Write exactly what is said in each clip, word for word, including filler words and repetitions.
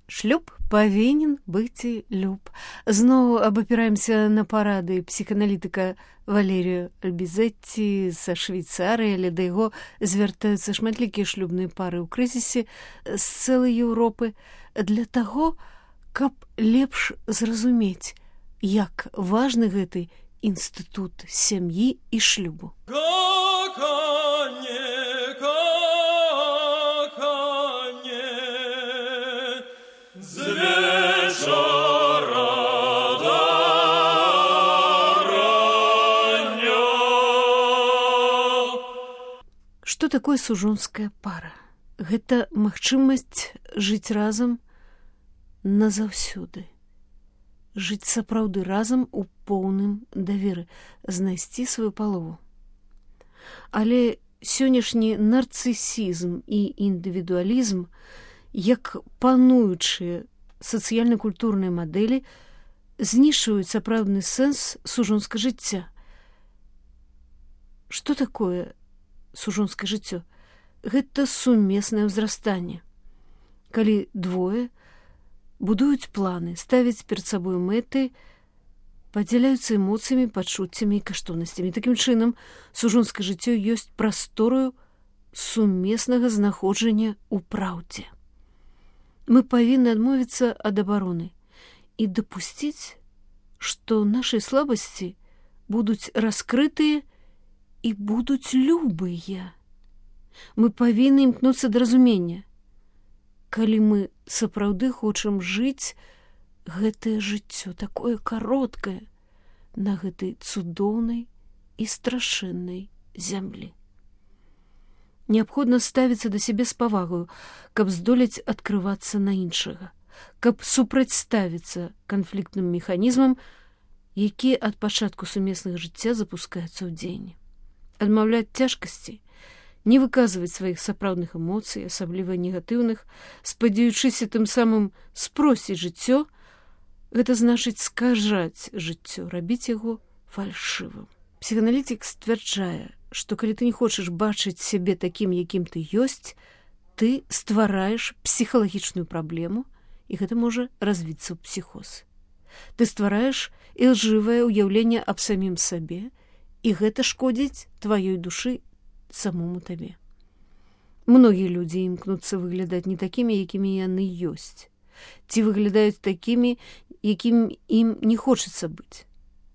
Шлюб павінен быць і люб. Зноў абапіраемся на парады псіханалітыка Валерію Альбізетці са Швейцарыі, але да яго звяртаюцца шматлікія шлюбныя пары ў крызісе з цэлай Еўропы для таго, каб лепш зразумець, як важны гэты інстытут сям'і і шлюбу. Што такое сужонская пара? Гэта магчымасць жыць разам назаўсёды. Жыць сапраўды разам у поўным даверы, знайсці сваю палову. Але сённяшні нарцысізм і індывідуалізм, як пануючыя сацыяльна-культурныя мадэлі, знішчваюць сапраўдны сэнс сужонскага жыцця. Што такое сужонскае жыццё? Гэта сумеснае ўзрастанне. Калі двое будуюць планы, ставяць перад сабой мэты, падзяляюцца эмоцыямі, пачуццямі і каштоўнасцямі. Такім чынам, сужонскае жыццё ёсць прастораю сумеснага знаходжання ў праўдзе. Мы павінны адмовіцца ад абароны і дапусціць, што нашыя слабасці будуць раскрытыя і будуць любыя. Мы павінны імкнуцца да разумення. Калі мы сапраўды хочам жыць гэтае жыццё, такое кароткае, на гэтай цудоўнай і страшэннай зямлі. Неабходна ставіцца да сябе з павагаю, каб здолець адкрывацца на іншага, каб супрацьставіцца канфліктным механізмам, якія ад пачатку сумеснага жыцця запускаюцца ў дзеянне. Адмаўляць цяжкасці, не выказваць сваіх сапраўдных эмоцый, асабліва негатыўных, спадзяючыся тым самым спросціць жыццё, гэта значыць скажаць жыццё, рабіць яго фальшывым. Псіханалітик сцвярджае, што калі ты не хочаш бачыць сябе такім, якім ты ёсць, ты ствараеш псіхалагічную праблему, і гэта можа развіцца ў псіхоз. Ты ствараеш ілжывае ўяўленне аб самім сабе, і гэта шкодзіць тваёй душы самому табе. Многія людзі імкнуцца выглядаць не такімі, якімі яны ёсць, ці выглядаюць такімі, якім ім не хочацца быць.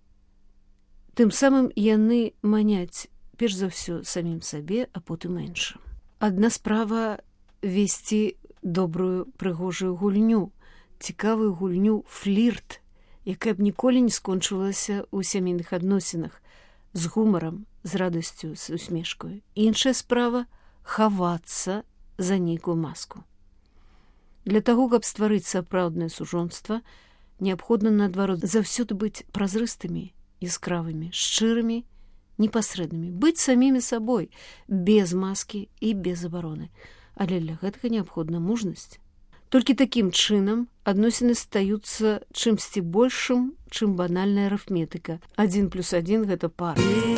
Тым самым яны маняць перш за ўсё самім сабе, а потым іншым. Адна справа весці добрую прыгожую гульню, цікавую гульню флірт, якая б ніколі не скончылася ў сямейных адносінах, з гумарам, з радасцю, з усмешкаю. Іншая справа хавацца за нейкую маску. Для таго, каб стварыць сапраўднае сужонства, неабходна, наадварот, заўсёды быць празрыстымі, яскравымі, шчырымі, непасрэднымі, быць самімі сабой, без маскі і без абароны. Але для гэтага неабходна мужнасць. Толькі такім чынам адносіны стаюцца чымсьці большым, чым банальная арыфметыка. Адзін плюс адзін гэта пара.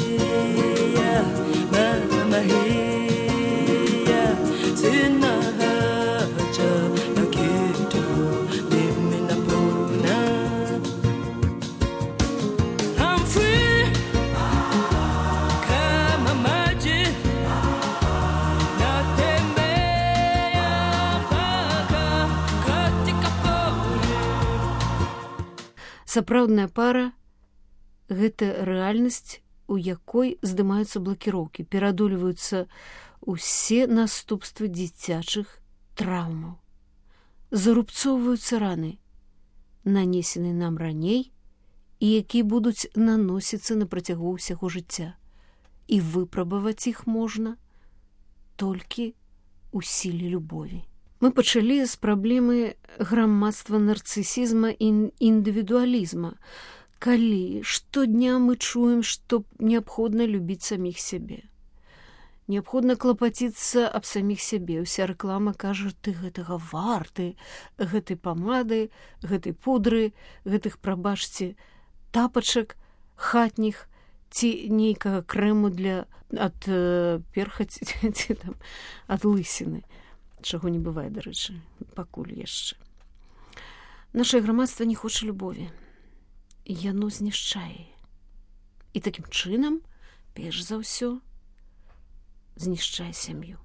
Сапраўдная пара – гэта рэальнасць, у якой здымаюцца блакіроўкі, пераадольваюцца ўсе наступствы дзіцячых траўмаў. Зарубцоўваюцца раны, нанесеныя нам раней і якія будуць наносіцца на працягу ўсяго жыцця. І выпрабаваць іх можна толькі ў сіле любові. Мы пачалі з праблемы грамадства нарцысізма і індывідуалізма, калі штодня мы чуем, што неабходна любіць саміх сябе. Неабходна клапаціцца аб саміх сябе. Уся рэклама кажа, ты гэтага варты, гэтай памады, гэтай пудры, гэтых, прабачце, тапачак хатніх ці нейкага крэму для ад э, перхаці ці там ад лысіны. Чаго не бывае, дарэчы, пакуль яшчэ. Нашае грамадства не хоча любові. Яно знішчае. І такім чынам, перш за ўсё, знішчае сям'ю.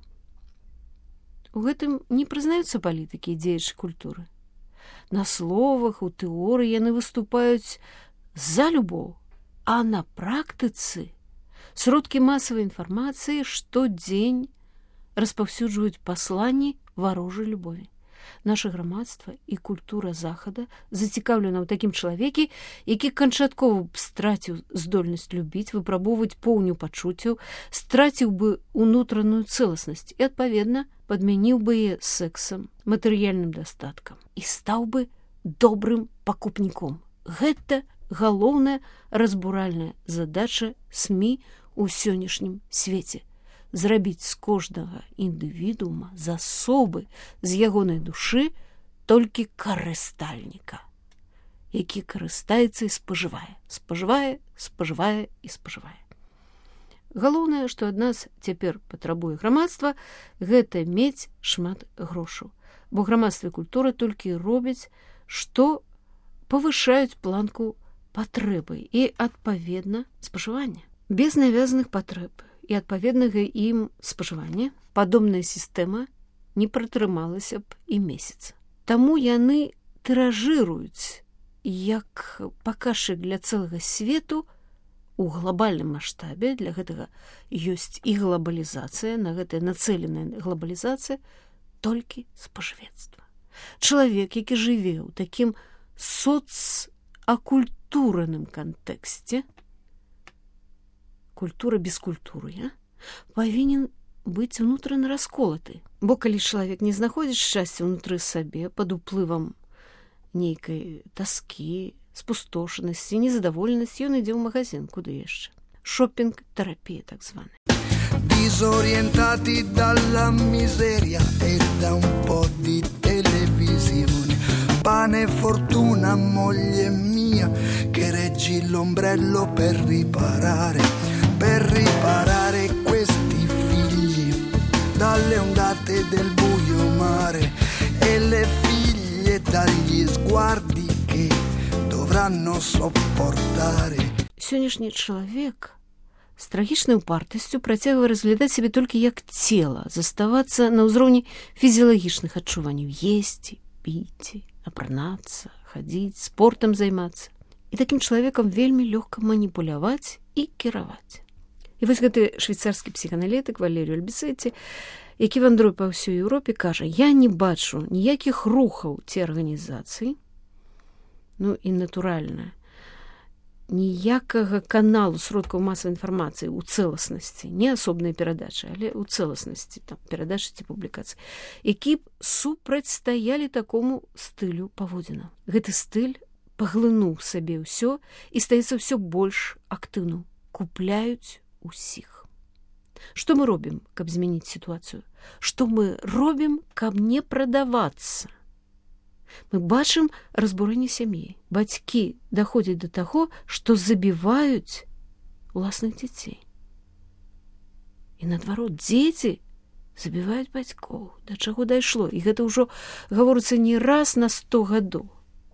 У гэтым не прызнаюцца палітыкі і дзеячы культуры. На словах, у тэорыі яны выступаюць за любоў, а на практыцы сродкі масавай інфармацыі штодзень распаўсюджваюць пасланні варожай любові. Наша грамадства і культура захада зацікаўлена ў такім чалавеке, які канчаткова б страціў здольнасць любіць, выпрабоўваць поўню пачуццяў, страціў бы ўнутраную цэласнасць і, адпаведна, падмяніў бы яе сексам, матэрыяльным дастаткам і стаў бы добрым пакупніком. Гэта галоўная разбуральная задача СМІ ў сённяшнім свеце. Зрабіць з кожнага індывідуума, з асобы, з ягонай душы толькі карыстальніка, які карыстаецца і спажывае, спажывае, спажывае і спажывае. Галоўнае, што ад нас цяпер патрабуе грамадства, гэта мець шмат грошаў. Бо грамадства і культура толькі робяць, што павышаюць планку патрэбы і, адпаведна, спажывання. Без навязаных патрэб і адпаведнага ім спажывання падобная сістэма не пратрымалася б і месяца. Таму яны тыражыруюць як паказчык для цэлага свету у глобальным маштабе. Для гэтага ёсць і глобалізацыя, на гэтая нацэленая глобалізацыя, толькі спажывецтва. Чалавек, які жыве ў такім соцакультураным кантэксце, культура без культуры, а? Павінен быць унутрана расколаты. Бо калі чалавек не знаходзіць шчасця ўнутры сабе пад уплывам нейкай таскі, спустошанасці, незадаволенасці, ён ідзе ў магазин, куды яшчэ. Шопінг-терапія, так званая. Disorientati dalla miseria e da un po' di televisione, pane e fortuna, moglie mia, che reggi l'ombrello per riparare, per riparare questi figli dalle ondate del buio mare e le figlie dagli sguardi che dovranno sopportare. Сённяшні чалавек з трагічнай упартасцю працягвае разглядаць сябе толькі як цела, заставацца на ўзроўні фізіялагічных адчуванняў, есці, піць, апранацца, хадзіць, спортам займацца. І такім чалавекам вельмі лёгка маніпуляваць і кіраваць. І вось гэты швейцарскі псіханалітык Валеріо Альбісеці, які вандруе па ўсёй Еўропе, кажа: я не бачу ніякіх рухаў ці арганізацый, ну і натуральна, ніякага каналу сродкаў масавай інфармацыі ў цэласнасці, не асобнай перадачы, але ў цэласнасці там перадачы ці публікацыі, які б супрацьстаялі такому стылю паводзінаў. Гэты стыль паглынуў сабе ўсё і стаецца ўсё больш актыўным. Купляюць усіх. Што мы робім, каб змяніць сітуацыю? Што мы робім, каб не прадавацца? Мы бачым разбурэнне сям'і. Бацькі даходзяць да таго, што забіваюць уласных дзяцей. І наадварот, дзеці забіваюць бацькоў. Да чаго дайшло? І гэта ўжо гаворыцца не раз на сто гадоў.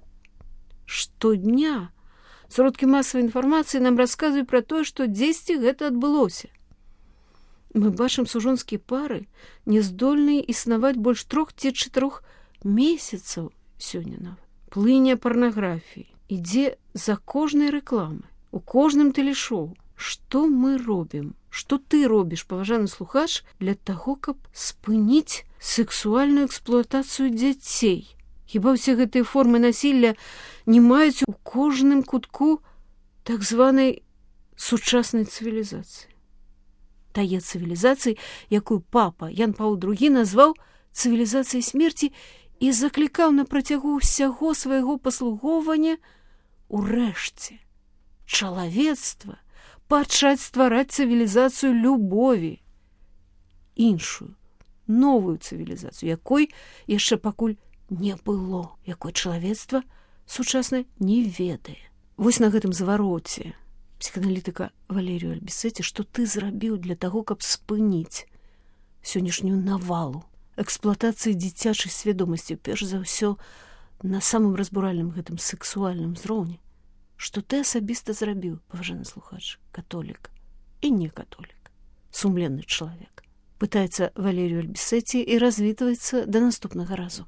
Штодня сродкі масавай інфармацыі нам расказваюць пра тое, што дзесьці гэта адбылося. Мы бачым сужонскія пары, няздольныя існаваць больш трох ці чатырох месяцаў сёння нават. Плыня парнаграфіі ідзе за кожнай рэкламай, у кожным тэлешоу. Што мы робім? Што ты робіш, паважаны слухач, для таго, каб спыніць сексуальную эксплуатацыю дзяцей? Хіба ўсе гэтыя формы насілля не маюць у кожным кутку так званай сучаснай цывілізацыі? Тае цывілізацыі, якую папа Ян Паўл другі назваў цывілізацыяй смерці і заклікаў на працягу ўсяго свайго паслугоўвання урэшце чалавецтва пачаць ствараць цывілізацыю любові, іншую, новую цывілізацыю, якой яшчэ пакуль не было, якой чалавецтва сучаснае не ведае. Вось на гэтым звароце псіханалітыка Валеріо Альбісеці, што ты зрабіў для таго, каб спыніць сённяшнюю навалу эксплуатацыі дзіцячай свядомасці, перш за ўсё на самым разбуральным гэтым сексуальным зроўні, што ты асабіста зрабіў, паважаны слухач, католік і не католік, сумленны чалавек. Пытаецца Валерію Альбісеці і развітваецца да наступнага разу.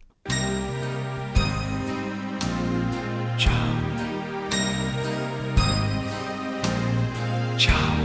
Ciao. Ciao.